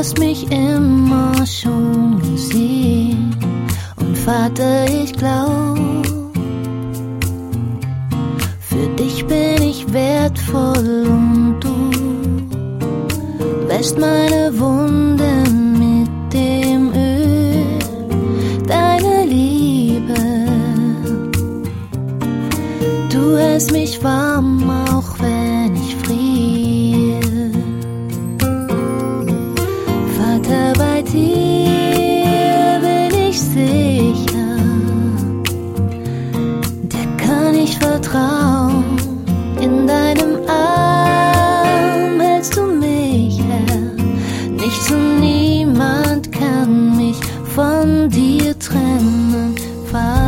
hast mich immer schon gesehen. Und Vater, ich glaub, für dich bin ich wertvoll und du wäschst meine Wunden mit dem Öl deiner Liebe. Du hältst mich warm, auch wenn ich friere. Vater, bei dir bin ich sicher, dir kann ich vertrauen. In deinem Arm hältst du mich, Herr. Nichts und niemand kann mich von dir trennen, Vater.